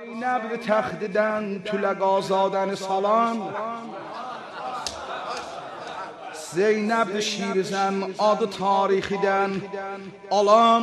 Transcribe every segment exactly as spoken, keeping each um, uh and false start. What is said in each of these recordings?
Zeynəb təxdidən tüləq azadəni salan, Zeynəb şirizən adı tarixidən alan,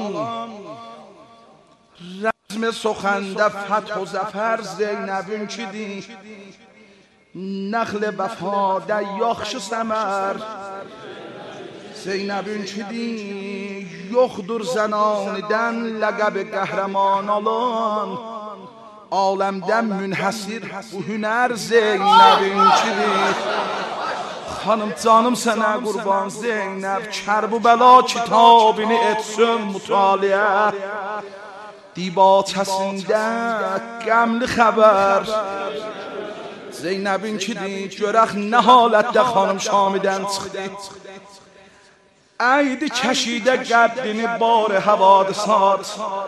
rəzm soxəndə fəth o zəfər Zeynəbün kidir, nəxl vəfadə yaxşı səmər Zeynəbün kidir, yoxdur zənanidən ləqəb qəhrəman alan, aləmdən münhəsir bu hünər Zeynəbün kidir. Xanım canım sənə qurban Zeynəb, kərb bəla kitabını etsin mütaliə, dibaçəsində qəmli xəbər Zeynəbin kidir, görək nə halətdə xanım Şamidən çıxdı. Əydi kəşidə qəddini bar həvadisat,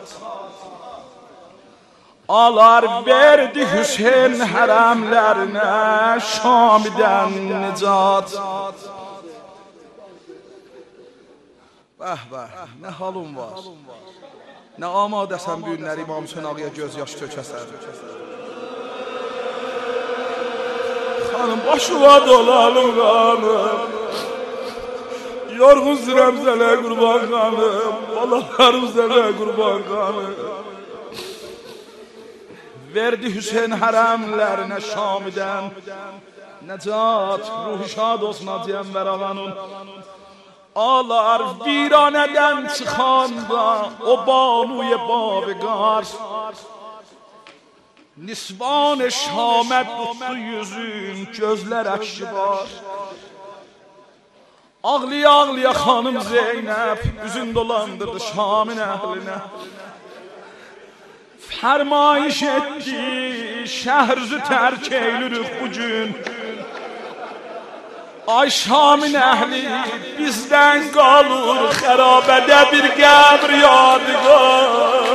alar verdi Hüseyin hərəmlərinə Şamidən nicat. Bəh bəh, nə halım var, nə amadəsən bu günlər İmam Hüseyin ağaya göz yaş tökəsən. Xanım başıva dolalım qanım, yorğun sürəm sənə qurban qanım, balalarım sənə qurban qanım. Verdi Hüseyin hərəmlərinə Şamidən nəcat, ruhi şad olsun acıyəm vərağanın. Alar viranədən çıxanda o banuy baviqar, nisvan Şaməd tutdu yüzün, gözlər əkşibar. Ağlıya ağlıya xanım Zeynəb üzün dolandırdı Şamın əhlinə, fərmayiş etdi şəhrzü tərk eylirik bugün. Ay Şamın əhli bizdən qalır xərabədə bir qəbr yadigar.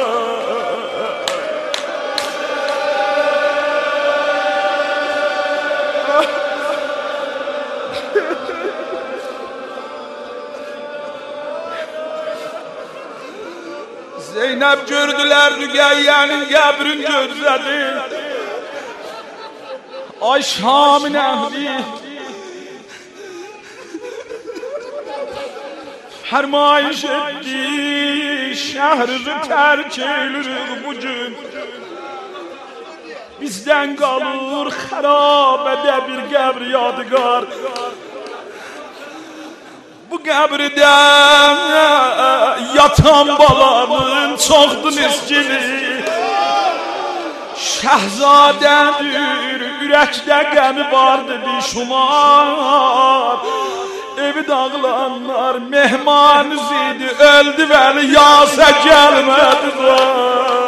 Zeynəb gördülər Rüqəyyənin qəbrin gözlədi. Ay Şamın əhli fərmayiş etdi şəhrzü tərk eylirik bugün. Bizdən qalır xərabədə bir qəbr yadigar. Bu qəbirdən yatan balanın çoxdur niskini, şəhzadədir, ürəkdə qəmi vardı bişumar. Evi dağılanlar mehmanız idi, öldü vəli yasə gəlmədi zar.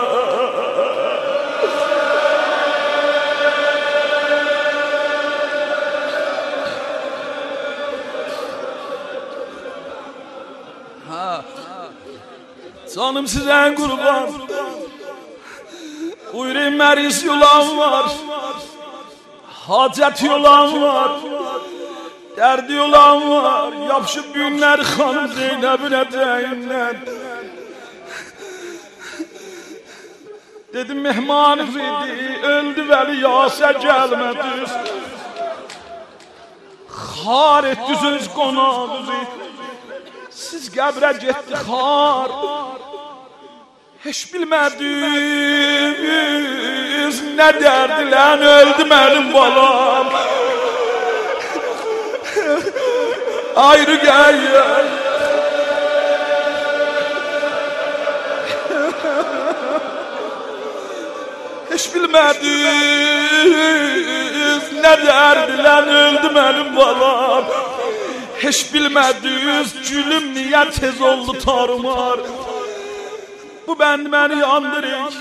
Canım sizden kurban, buyurun meriz yolan var, hacet yolan var, derdi yolan var, yapışıp günler hanım Zeynep'in eteğinden. Dedim mehmanız idi, öldü veli yase gelmedi. Xar etdiniz qonağınızı, siz qəbrə getdi xar. Heç bilmədiniz nə dərdilən öldü mənim balam. Ayrı gəyyər. Heç bilmədiniz nə dərdilən öldü mənim balam. Heç bilmədiniz gülüm niyə tez oldu tarumar. Bu bənd məni yandırır.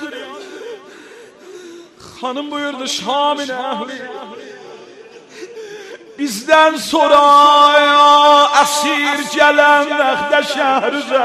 Xanım buyurdu Şamın əhli, bizdən sonra əsir gələn vaxtda şəhrizə,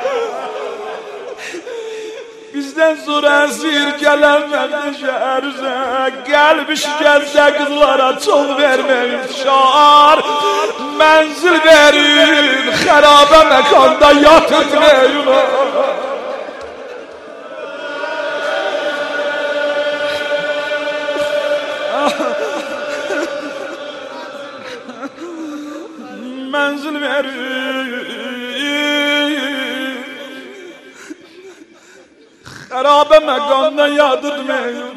bizdən sonra əsir gələn vaxtda şəhrizə, qəlbi şikəstə qızlara çox verməyin şar, mənzil verin xərabə məkanda yatırtmayın. verir. Xarabe məqamdan yadırmayın.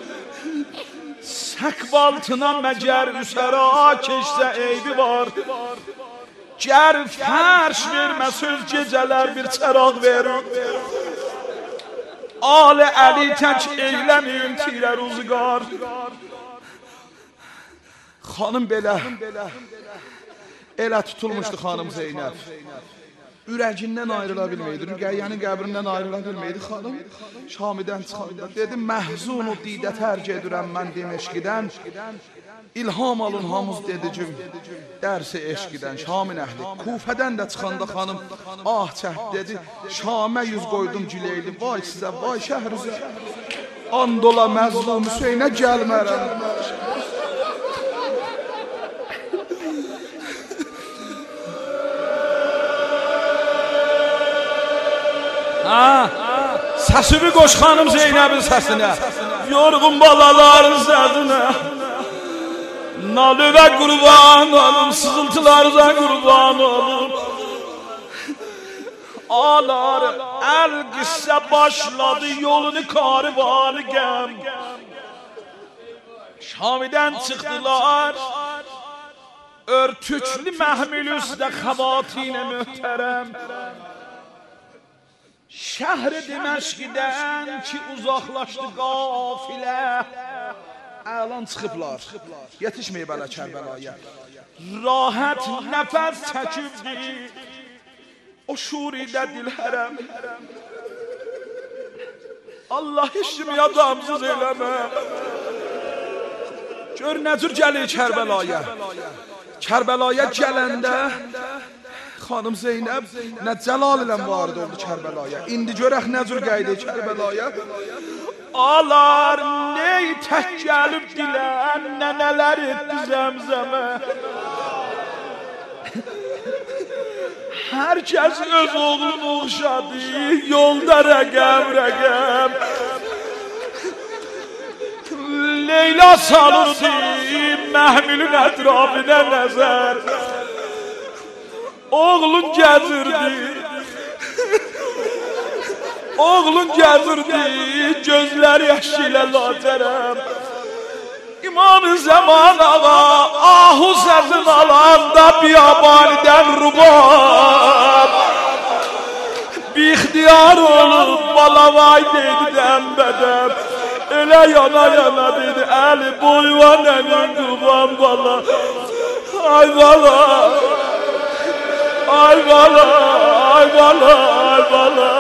Səkv altına məgər üsəra keçsə eybi var. Gər fərş vermə söz gecələr bir çəraq verir. Ali Əli tək eyləməyim tirə ruzgar. Xanım belə elə tutulmuşdu xanım Zeynəb. Ürəcindən ayrıla bilməydi, Rüqəyyənin qəbrindən ayrıla bilməydi xanım. Şamidən çıxanda dedi, məhzun o didə tərk edirəm mən Diməşqidən. İlham alın hamız dedicim, dərsi eşqidən, Şamin əhli. Kufədən də çıxanda xanım, ah çəhd dedi, Şamə yüz qoydum Cüleyli, vay sizə, vay şəhrizə. Andola məzlum Hüseynə gəlmərəm. Ha, səsini qoş xanım Zeynəbin səsinə, yorğun balaların səsinə. Nalı və qurban olum, sızıltılarıza qurban olum. Ağlar, əl qissə başladı, yolunu karıvanı qəm. Şamidən çıxdılar, örtüklü məhmil üstə xəvatinə möhtərəm. Şəhri Diməşqidən ki uzaqlaşdı qafilə. Əlan çıxıblar, yetişməyib ələ Kərbəlaya. Rahət nəfəs çəkibdi, o şuridə dilhərəm. Allah heç kimi yadamsız eləmə. Gör nə cür gəlir Kərbəlaya. Kərbəlaya gələndə xanım Zeynəb nə cəlal ilə varid oldu Kərbəlaya. İndi görək nə cür qaydı Kərbəlaya. Alar ney tək gəlib dilən, nənələr etdi zəmzəmə. Hər kəs öz oğlunu oxşadı, yolda rəqəm rəqəm. Leyla salırdı məhmilin ətrafına nəzər. Oğlun gəzirdi, oğlun gəzirdi, gözlər yaşı ilə latərəm. İmam-ı Zaman ağa, ahu səsin alanda biyabanidən rubab. Bir ixtiyar olub, balavay deydi dəmbədəm. Elə yana yana dedi, əli boyva nənin qurban bala. Ay bala, ay bala, ay bala, ay bala.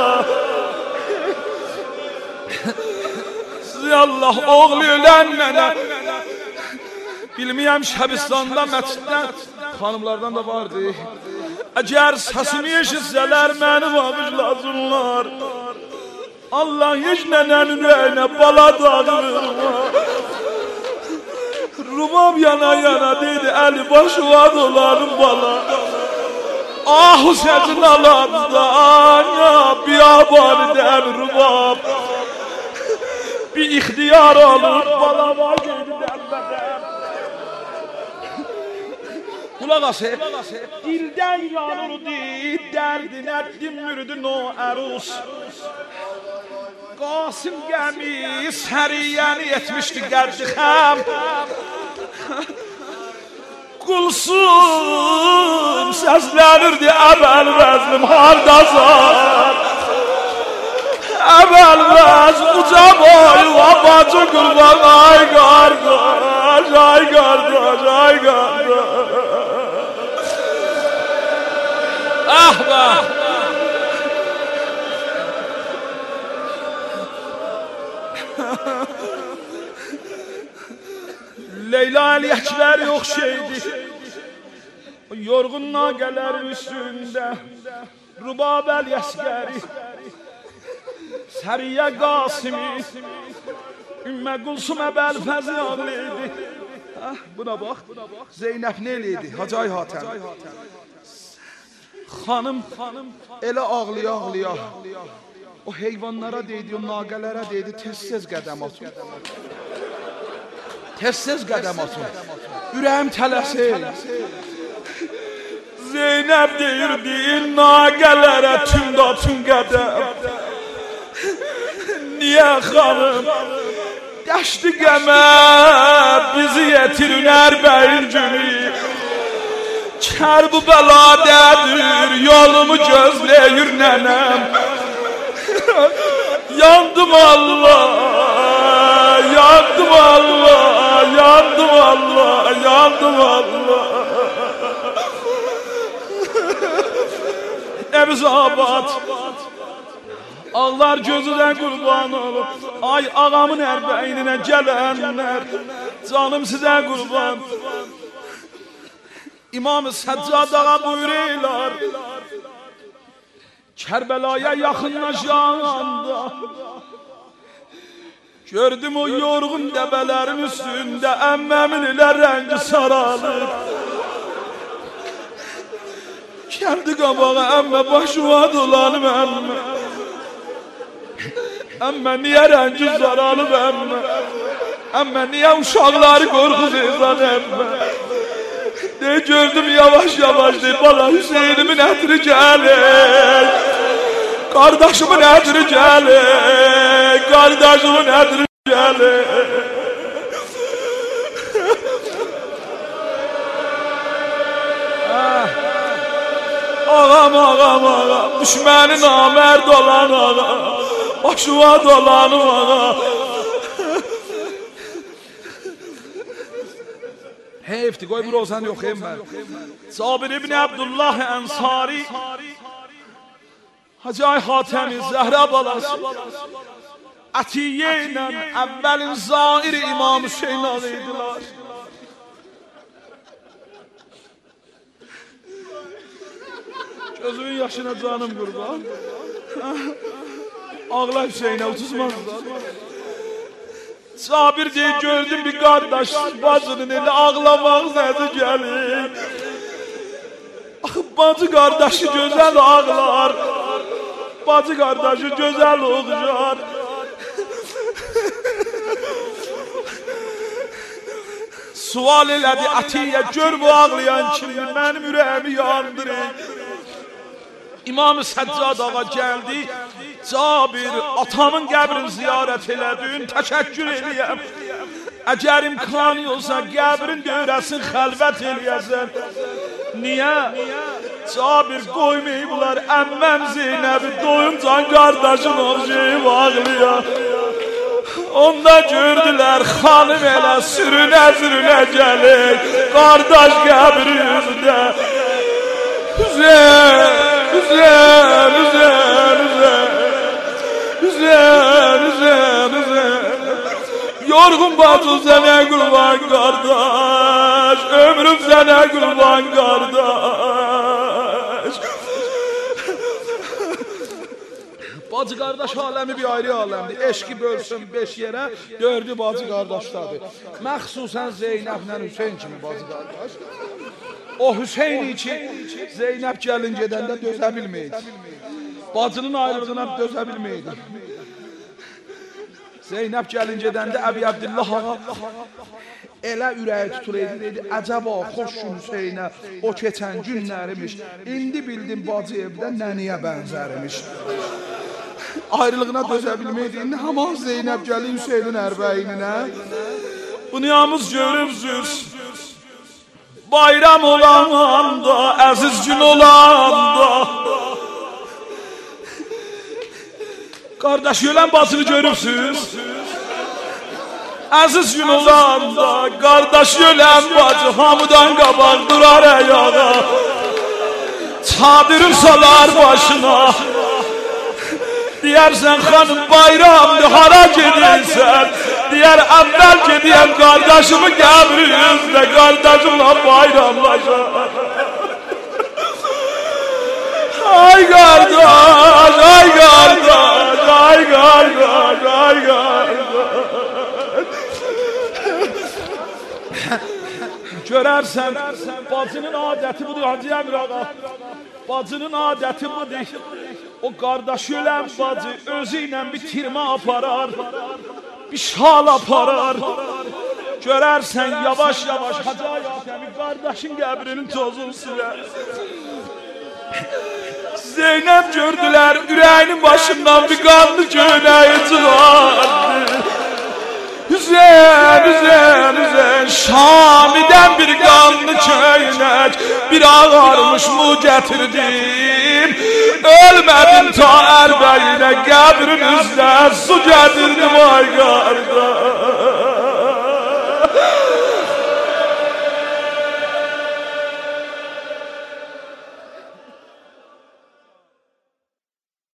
Allah oğlu ölən mənə. Bilməyəm Şəbistanda, məsciddə xanımlardan da vardı. Əgər səsimi eşitsələr məni bağışlasınlar. Allah heç nənənin ürəyinə bala dağılır. Rubab yana yana dedi, əli başı var olanım bala. Ahu səsin alandan ya biyabanidən rubab. Bir ixtiyar olur, balama geydi dəmbədəm. Qulaq asıb, dildən yanırdı, dərdinə dinmirdin o ərus. Qasım qəmi səriyəni etmişdi qərdi xəm. Qulsum səslənirdi əbəl vəzlim hardazar. Əbəl vəz uca boyu abacı qurban ay qardaş, ay qardaş, ay qardaş. Ah bəh! Leyla Əli-Əkbər yox şeydi. Yorğun naqələrin üstündə Rubab Əli-Əsgəri, Səriyə Qasimi, Ümmə Qulsum Əbəl Fəzi ağlıydı. Buna bax, Zeynəb neylədi? Hacay Hatəm. Xanım elə ağlıya ağlıya o heyvanlara deydi, o naqələrə deydi, tez-tez qədəm atın. Tez-tez qədəm atın. Ürəyim tələsir. Zeynep deyirdi naqələrə tümda tüm qədəm. Niyə xanım Dəşti qəmə bizi yetirin ərbəyin günü. Kərb-ı bələdədir yolumu gözləyir nənəm. Yandım Allah, yandım Allah, yandım Allah, yandım Allah. Evzabad ağlar gözüdən qurban olur. Ay ağamın ərbəyinə gələnlər, canım sizə qurban. İmam-ı Səccad ağa buyururlar, Kərbəlaya yaxınlaşanda gördüm o yorğun dəbələrin üstündə əmməmin ilə rəngi saralır. Gəldi qabağa əmmə başıma dolanım əmmə. Əmmə niyə rəngi saralıb əmmə? Əmmə niyə uşaqları qorxuzursan əmmə? De gördüm yavaş yavaş de bala Hüseynimin ətri gəlir. Qardaşımın ətri gəlir. Qardaşımın ətri gəlir. Ağam ağam ağam düşməni namərd olan ağam. Başıma dolanım ağam. Heyfti qoy bir olsan yox hem mən. Cabir ibn Abdullah Ənsari Hacı Ay Xatəmi Zəhra balası Ətiyyə ilə əvvəlin zairi İmam Hüseyin ağıydılar. Gözümün yaşına canım qurban. Ağla Hüseyin'e utuzmazlar. Sabir diye gördüm bir kardeş bacının eli ağlamak sesi gelir. Bacı kardeşi güzel ağlar. Bacı kardeşi güzel olacak. Sual elədi Atiyə, gör bu ağlayan kimdir, mənim ürəyimi yandırır. İmam-ı Səccad ağa gəldi, Cabir, atamın qəbrini ziyarət elədin, təşəkkür eləyəm. Əgər imkanı olsa qəbrin dövrəsin, xəlvət eləyəsən. Niyə? Cabir qoymayıblar, əmməm Zeynəbi doyuncan qardaşın oxşayıb ağlayar. Onda gördülər xanım elə sürünə-sürünə gəlir, qardaş qəbri yüzündə. Hüseyin, Hüseyin, Hüseyin, Hüseyin, Hüseyin, Hüseyin. Yorğun bacım sənə qurban qardaş, ömrüm sənə qurban qardaş. Bacı qardaş aləmi bir ayrı aləmdir. Eşqi bölsün beş yerə, dördü bacı qardaşlardır. Məxsusən Zeynəblə Hüseyin kimi bacı qardaş. O Hüseyin ki Zeynəb gəlin gedəndə dözə bilməydi. Bacının ayrılığına dözə bilməydi. Zeynəb gəlin gedəndə Əbi Abdillah ağa elə ürəyi tuturaydı, dedi, əcəba xoş gün Hüseynə o keçən günlərimiş. İndi bildim bacı evdə nəniyə bənzərmiş. Ayrılığına dözə bilməydi. İndi haman Zeynəb gəlin Hüseynin ərbəyinə. Dünyamız görürsüz. Bayram olanda, əziz gün olanda. Qardaş ölən bacını görürsünüz. Əziz gün olanda, qardaş ölən bacı hamıdan qabaq durar əyağa. Çadırın salar başına. Deyərsən xanım bayramdır, hara gedirsən? Deyər əvvəl gediyəm qardaşımı qəbri yüzdə, qardaşımla bayramlaşar. Ay qardaş, ay qardaş, ay qardaş, ay qardaş. Görərsən, bacının adəti budur Hacı Əmir ağa. Bacının adəti budur. O qardaşı ölən bacı özü ilə bir tirmə aparar, bir şal aparar. Görərsən yavaş yavaş Hacı Xatəmi Kardeşin qəbrinin tozunu siler. Zeynep gördüler, yüreğinin başından bir kanlı köynəyi çıkardı. Hüseyin, Hüseyin, Hüseyin, Şami'den bir kanlı köynek, bir ağarmış mu getirdim. Ölmedim ta Erbeyine, qəbrin üzerine su getirdim ay kardeş.